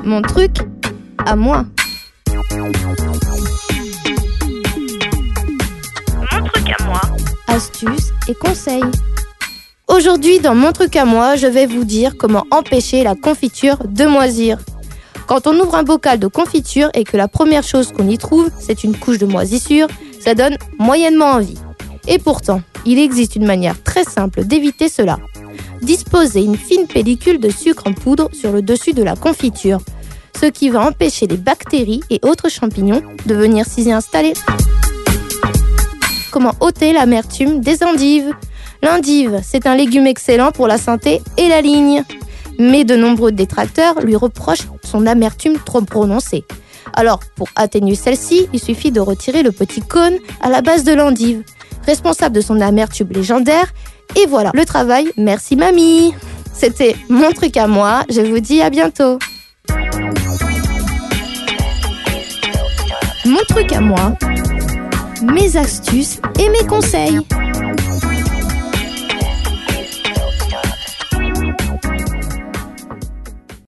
Mon truc à moi. Mon truc à moi. Astuces et conseils. Aujourd'hui, dans mon truc à moi, je vais vous dire comment empêcher la confiture de moisir. Quand on ouvre un bocal de confiture et que la première chose qu'on y trouve, c'est une couche de moisissure, ça donne moyennement envie. Et pourtant, il existe une manière très simple d'éviter cela. Disposer une fine pellicule de sucre en poudre sur le dessus de la confiture, ce qui va empêcher les bactéries et autres champignons de venir s'y installer. Comment ôter l'amertume des endives ? L'endive, c'est un légume excellent pour la santé et la ligne. Mais de nombreux détracteurs lui reprochent son amertume trop prononcée. Alors, pour atténuer celle-ci, il suffit de retirer le petit cône à la base de l'endive, responsable de son amertume légendaire. Et voilà, le travail, merci mamie. C'était mon truc à moi, je vous dis à bientôt. Mon truc à moi, mes astuces et mes conseils.